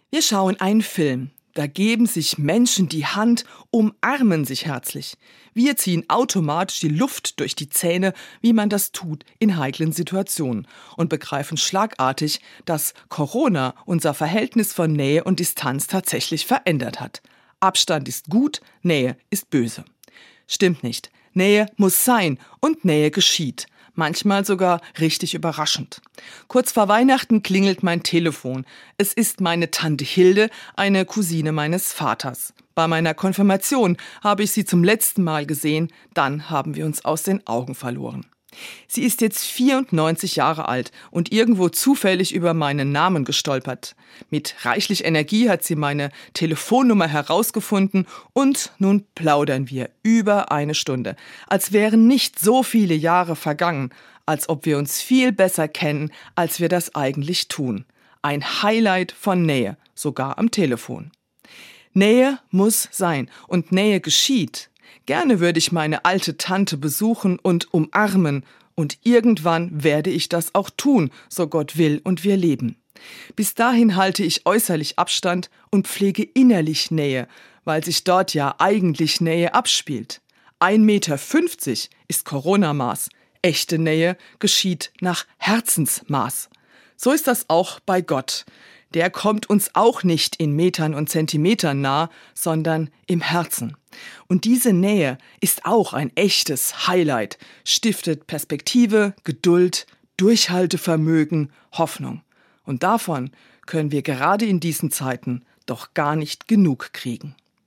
Wir schauen einen Film. Da geben sich Menschen die Hand, umarmen sich herzlich. Wir ziehen automatisch die Luft durch die Zähne, wie man das tut in heiklen Situationen, und begreifen schlagartig, dass Corona unser Verhältnis von Nähe und Distanz tatsächlich verändert hat. Abstand ist gut, Nähe ist böse. Stimmt nicht. Nähe muss sein und Nähe geschieht. Manchmal sogar richtig überraschend. Kurz vor Weihnachten klingelt mein Telefon. Es ist meine Tante Hilde, eine Cousine meines Vaters. Bei meiner Konfirmation habe ich sie zum letzten Mal gesehen, dann haben wir uns aus den Augen verloren. Sie ist jetzt 94 Jahre alt und irgendwo zufällig über meinen Namen gestolpert. Mit reichlich Energie hat sie meine Telefonnummer herausgefunden und nun plaudern wir über eine Stunde, als wären nicht so viele Jahre vergangen, als ob wir uns viel besser kennen, als wir das eigentlich tun. Ein Highlight von Nähe, sogar am Telefon. Nähe muss sein und Nähe geschieht. Gerne würde ich meine alte Tante besuchen und umarmen, und irgendwann werde ich das auch tun, so Gott will und wir leben. Bis dahin halte ich äußerlich Abstand und pflege innerlich Nähe, weil sich dort ja eigentlich Nähe abspielt. 1,50 Meter ist Corona-Maß. Echte Nähe geschieht nach Herzensmaß. So ist das auch bei Gott. Der kommt uns auch nicht in Metern und Zentimetern nah, sondern im Herzen. Und diese Nähe ist auch ein echtes Highlight, stiftet Perspektive, Geduld, Durchhaltevermögen, Hoffnung. Und davon können wir gerade in diesen Zeiten doch gar nicht genug kriegen.